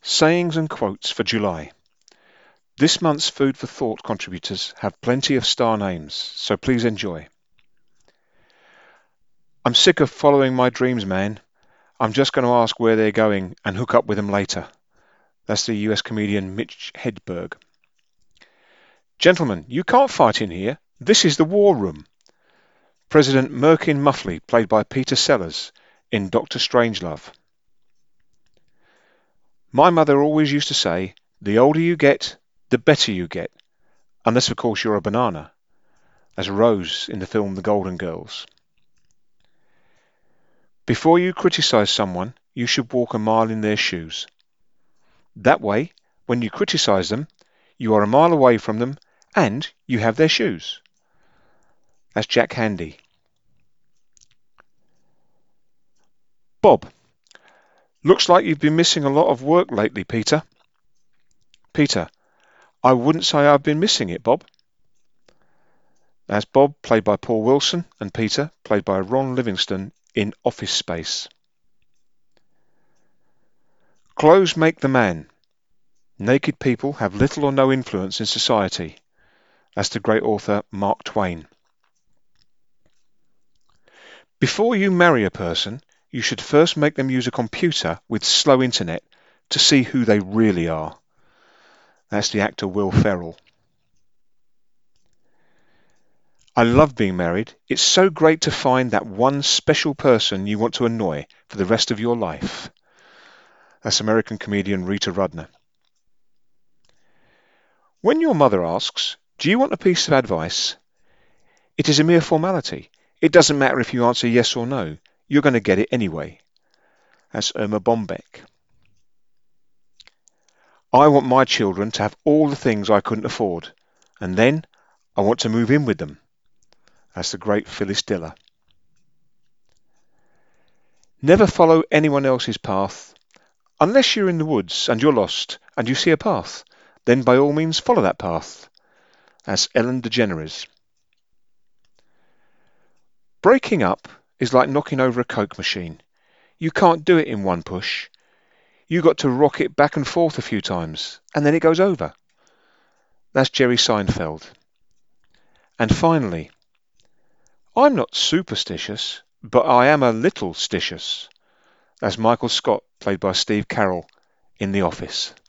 Sayings and quotes for July. This month's Food for Thought contributors have plenty of star names, so please enjoy. I'm sick of following my dreams, man. I'm just going to ask where they're going and hook up with them later. That's the US comedian Mitch Hedberg. Gentlemen, you can't fight in here. This is the war room. President Merkin Muffley, played by Peter Sellers in Doctor Strangelove. My mother always used to say, the older you get, the better you get. Unless, of course, you're a banana, as Rose in the film The Golden Girls. Before you criticize someone, you should walk a mile in their shoes. That way, when you criticize them, you are a mile away from them and you have their shoes. That's Jack Handy. Bob. Looks like you've been missing a lot of work lately, Peter. Peter. I wouldn't say I've been missing it, Bob. That's Bob, played by Paul Wilson, and Peter, played by Ron Livingston in Office Space. Clothes make the man. Naked people have little or no influence in society. That's the great author Mark Twain. Before you marry a person, you should first make them use a computer with slow internet to see who they really are. That's the actor Will Ferrell. I love being married. It's so great to find that one special person you want to annoy for the rest of your life. That's American comedian Rita Rudner. When your mother asks, do you want a piece of advice? It is a mere formality. It doesn't matter if you answer yes or no. You're going to get it anyway. That's Irma Bombeck. I want my children to have all the things I couldn't afford, and then I want to move in with them. That's the great Phyllis Diller. Never follow anyone else's path. Unless you're in the woods and you're lost and you see a path, then by all means follow that path. That's Ellen DeGeneres. Breaking up is like knocking over a Coke machine. You can't do it in one push. You got to rock it back and forth a few times, and then it goes over. That's Jerry Seinfeld. And finally, I'm not superstitious, but I am a little stitious. That's Michael Scott, played by Steve Carell in The Office.